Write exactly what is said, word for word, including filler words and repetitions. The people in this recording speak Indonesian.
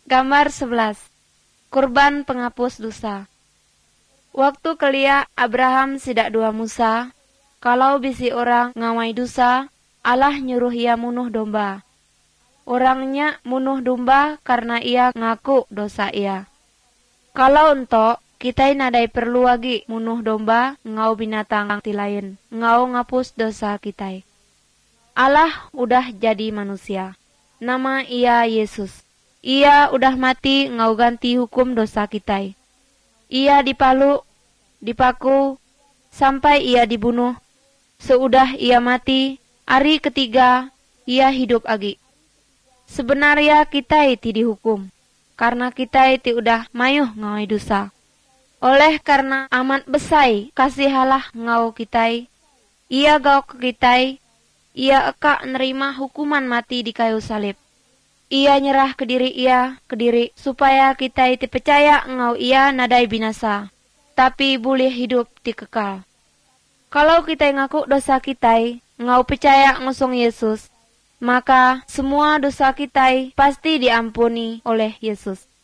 Gambar sebelas. Kurban penghapus dosa. Waktu kelia Abraham sidak dua Musa, kalau bisi orang ngawai dosa, Allah nyuruh ia munuh domba. Orangnya munuh domba karena ia ngaku dosa ia. Kalau entok, kita nadai perlu lagi munuh domba ngau binatang ti lain, ngau ngapus dosa kita. Allah udah jadi manusia. Nama ia Yesus. Ia udah mati ngau ganti hukum dosa kita. Ia dipalu, dipaku, sampai ia dibunuh. Seudah ia mati, hari ketiga ia hidup lagi. Sebenarnya kita ti dihukum, karena kita ti udah mayuh ngawai dosa. Oleh karena amat besai kasih Allah ngau kita, ia gau ke kita, ia eka nerima hukuman mati di kayu salib. Ia nyerah ke diri ia, ke diri, supaya kita iti percaya ngau ia nadai binasa, tapi boleh hidup ti kekal. Kalau kita ngaku dosa kita, ngau percaya ngusung Yesus, maka semua dosa kita pasti diampuni oleh Yesus.